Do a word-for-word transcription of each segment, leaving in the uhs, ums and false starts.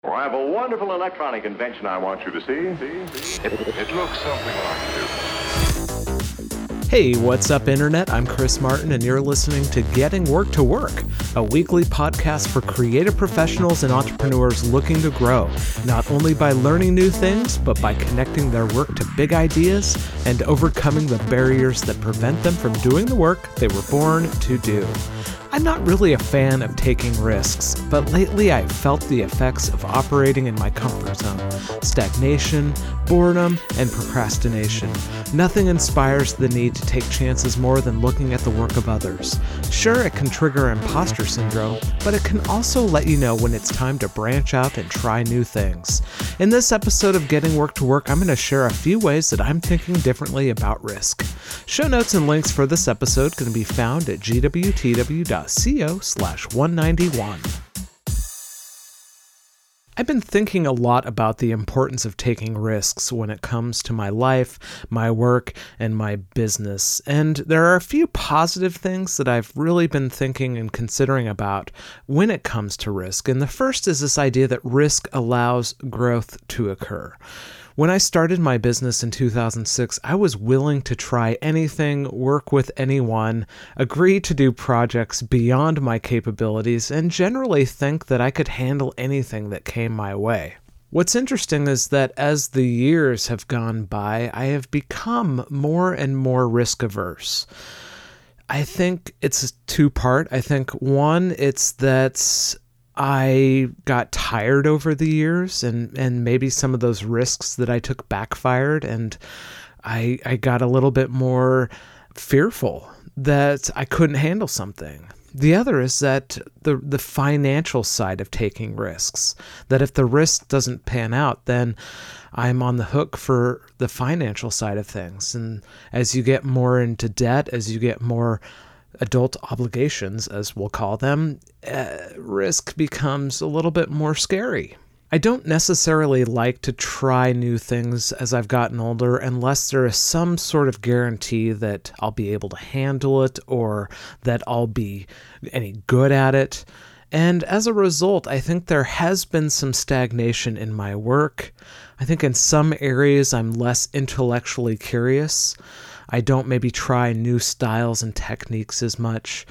Well, I have a wonderful electronic invention I want you to see. See? See? It, it looks something like this. Hey, what's up, Internet? I'm Chris Martin, and you're listening to Getting Work to Work, a weekly podcast for creative professionals and entrepreneurs looking to grow, not only by learning new things, but by connecting their work to big ideas and overcoming the barriers that prevent them from doing the work they were born to do. I'm not really a fan of taking risks, but lately I've felt the effects of operating in my comfort zone. Stagnation, boredom, and procrastination. Nothing inspires the need to take chances more than looking at the work of others. Sure, it can trigger imposter syndrome, but it can also let you know when it's time to branch out and try new things. In this episode of Getting Work to Work, I'm going to share a few ways that I'm thinking differently about risk. Show notes and links for this episode can be found at g w t w dot co slash one ninety-one. I've been thinking a lot about the importance of taking risks when it comes to my life, my work, and my business. And there are a few positive things that I've really been thinking and considering about when it comes to risk. And the first is this idea that risk allows growth to occur. When I started my business in two thousand six, I was willing to try anything, work with anyone, agree to do projects beyond my capabilities, and generally think that I could handle anything that came my way. What's interesting is that as the years have gone by, I have become more and more risk averse. I think it's two-part. I think one, it's that I got tired over the years, and, and maybe some of those risks that I took backfired, and I I got a little bit more fearful that I couldn't handle something. The other is that the the financial side of taking risks, that if the risk doesn't pan out, then I'm on the hook for the financial side of things. And as you get more into debt, as you get more adult obligations, as we'll call them, uh, risk becomes a little bit more scary. I don't necessarily like to try new things as I've gotten older unless there is some sort of guarantee that I'll be able to handle it or that I'll be any good at it. And as a result, I think there has been some stagnation in my work. I think in some areas I'm less intellectually curious. I don't maybe try new styles and techniques as much.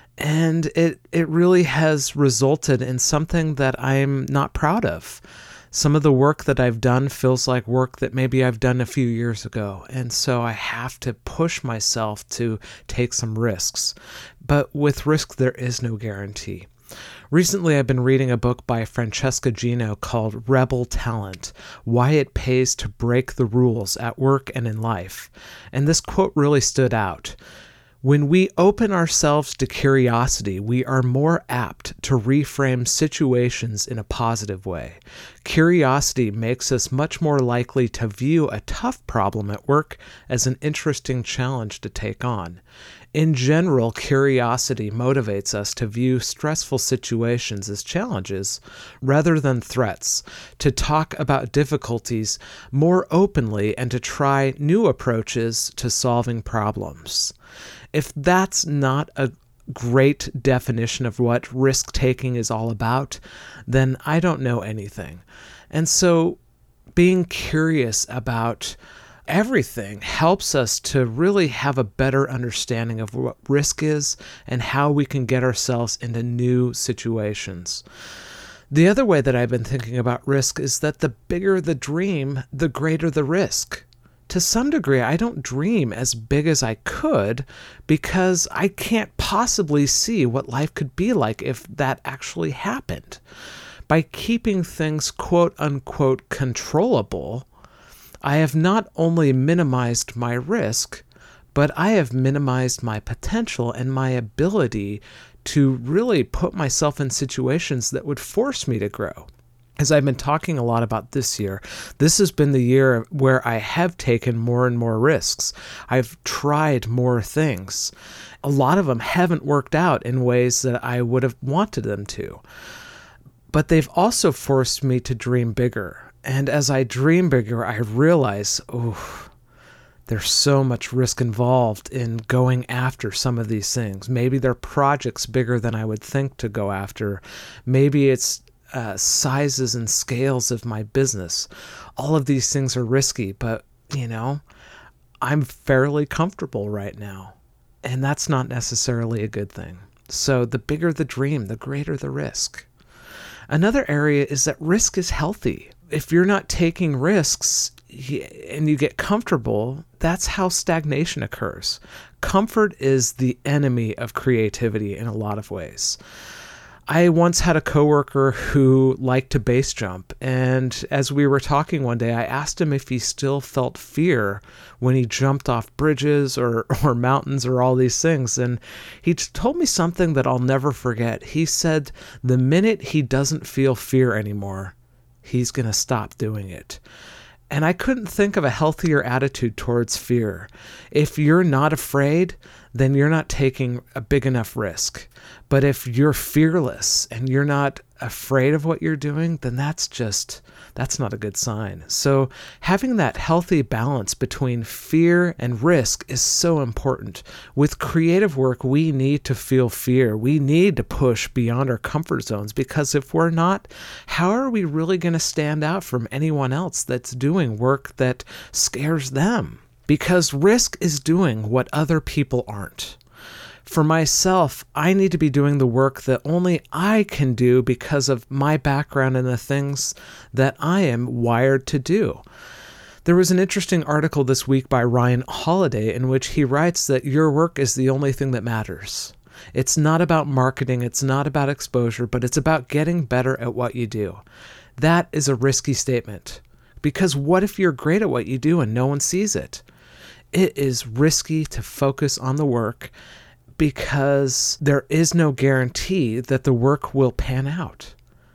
And it, it really has resulted in something that I'm not proud of. Some of the work that I've done feels like work that maybe I've done a few years ago. And so I have to push myself to take some risks. But with risk, there is no guarantee. Recently, I've been reading a book by Francesca Gino called Rebel Talent: Why It Pays to Break the Rules at Work and in Life. And this quote really stood out. When we open ourselves to curiosity, we are more apt to reframe situations in a positive way. Curiosity makes us much more likely to view a tough problem at work as an interesting challenge to take on. In general, curiosity motivates us to view stressful situations as challenges rather than threats, to talk about difficulties more openly, and to try new approaches to solving problems. If that's not a great definition of what risk-taking is all about, then I don't know anything. And so being curious about everything helps us to really have a better understanding of what risk is and how we can get ourselves into new situations. The other way that I've been thinking about risk is that the bigger the dream, the greater the risk. To some degree, I don't dream as big as I could because I can't possibly see what life could be like if that actually happened. By keeping things quote unquote controllable, I have not only minimized my risk, but I have minimized my potential and my ability to really put myself in situations that would force me to grow. As I've been talking a lot about this year, this has been the year where I have taken more and more risks. I've tried more things. A lot of them haven't worked out in ways that I would have wanted them to. But they've also forced me to dream bigger. And as I dream bigger, I realize, oh, there's so much risk involved in going after some of these things. Maybe they're projects bigger than I would think to go after. Maybe it's uh, sizes and scales of my business. All of these things are risky, but, you know, I'm fairly comfortable right now. And that's not necessarily a good thing. So the bigger the dream, the greater the risk. Another area is that risk is healthy. If you're not taking risks and you get comfortable, that's how stagnation occurs. Comfort is the enemy of creativity in a lot of ways. I once had a coworker who liked to base jump, and as we were talking one day, I asked him if he still felt fear when he jumped off bridges or, or mountains or all these things, and he told me something that I'll never forget. He said the minute he doesn't feel fear anymore, he's going to stop doing it. And I couldn't think of a healthier attitude towards fear. If you're not afraid, then you're not taking a big enough risk. But if you're fearless and you're not afraid of what you're doing, then that's just, that's not a good sign. So having that healthy balance between fear and risk is so important. With creative work, we need to feel fear. We need to push beyond our comfort zones, because if we're not, how are we really going to stand out from anyone else that's doing work that scares them? Because risk is doing what other people aren't. For myself, I need to be doing the work that only I can do because of my background and the things that I am wired to do. There was an interesting article this week by Ryan Holiday in which he writes that your work is the only thing that matters. It's not about marketing, it's not about exposure, but it's about getting better at what you do. That is a risky statement. Because what if you're great at what you do and no one sees it? It is risky to focus on the work because there is no guarantee that the work will pan out.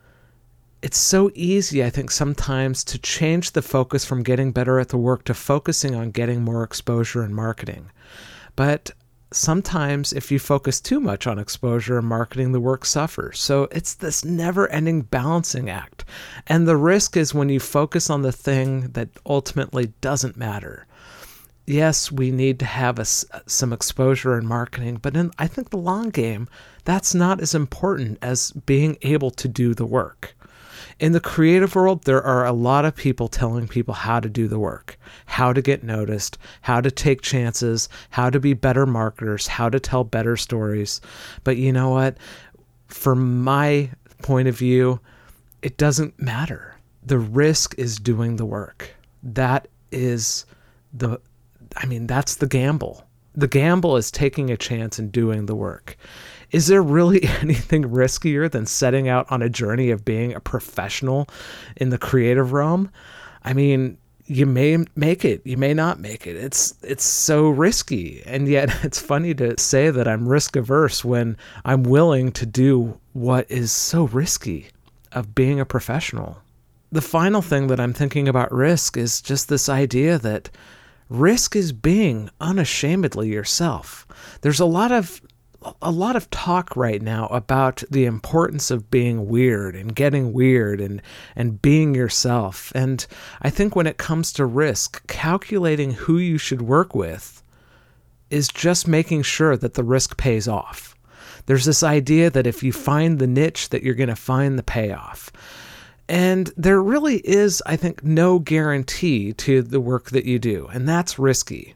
It's so easy, I think, sometimes to change the focus from getting better at the work to focusing on getting more exposure and marketing. But sometimes if you focus too much on exposure and marketing, the work suffers. So it's this never-ending balancing act. And the risk is when you focus on the thing that ultimately doesn't matter. Yes, we need to have a, some exposure and marketing, but in, I think the long game, that's not as important as being able to do the work. In the creative world, there are a lot of people telling people how to do the work, how to get noticed, how to take chances, how to be better marketers, how to tell better stories. But you know what? From my point of view, it doesn't matter. The risk is doing the work. That is the I mean, that's the gamble. The gamble is taking a chance and doing the work. Is there really anything riskier than setting out on a journey of being a professional in the creative realm? I mean, you may make it, you may not make it. It's it's so risky. And yet it's funny to say that I'm risk averse when I'm willing to do what is so risky of being a professional. The final thing that I'm thinking about risk is just this idea that risk is being unashamedly yourself. There's a lot of a lot of talk right now about the importance of being weird and getting weird and, and being yourself. And I think when it comes to risk, calculating who you should work with is just making sure that the risk pays off. There's this idea that if you find the niche, that you're going to find the payoff. And there really is, I think, no guarantee to the work that you do, and that's risky.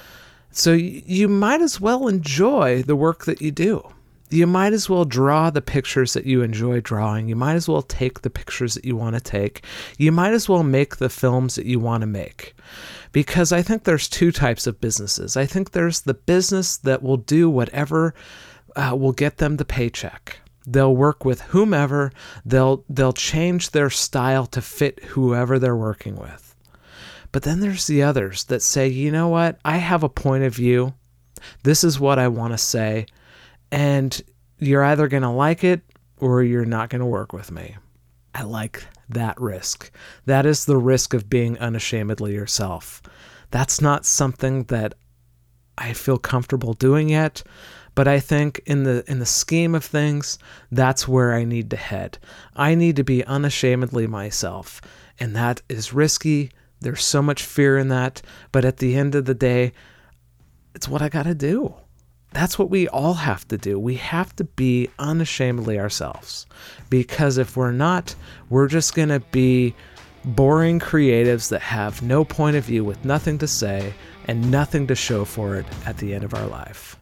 So you might as well enjoy the work that you do. You might as well draw the pictures that you enjoy drawing. You might as well take the pictures that you want to take. You might as well make the films that you want to make. Because I think there's two types of businesses. I think there's the business that will do whatever uh, will get them the paycheck. They'll work with whomever, they'll they'll change their style to fit whoever they're working with. But then there's the others that say, you know what, I have a point of view, this is what I want to say, and you're either going to like it or you're not going to work with me. I like that risk. That is the risk of being unashamedly yourself. That's not something that I feel comfortable doing yet. But I think in the in the scheme of things, that's where I need to head. I need to be unashamedly myself. And that is risky. There's so much fear in that. But at the end of the day, it's what I got to do. that's what we all have to do. We have to be unashamedly ourselves, because if we're not, we're just going to be boring creatives that have no point of view, with nothing to say and nothing to show for it at the end of our life.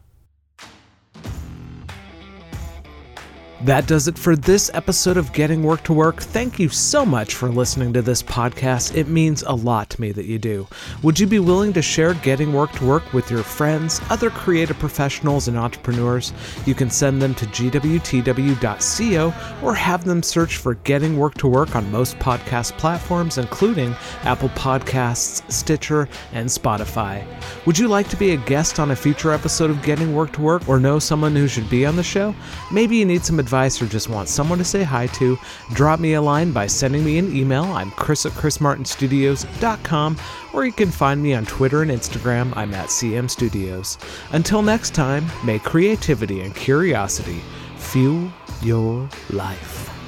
That does it for this episode of Getting Work to Work. Thank you so much for listening to this podcast. It means a lot to me that you do. Would you be willing to share Getting Work to Work with your friends, other creative professionals, and entrepreneurs? You can send them to g w t w dot co or have them search for Getting Work to Work on most podcast platforms, including Apple Podcasts, Stitcher, and Spotify. Would you like to be a guest on a future episode of Getting Work to Work, or know someone who should be on the show? Maybe you need some advice advice or just want someone to say hi to? Drop me a line by sending me an email. I'm Chris at chris martin studios dot com, or you can find me on Twitter and Instagram. I'm at C M Studios. Until next time, may creativity and curiosity fuel your life.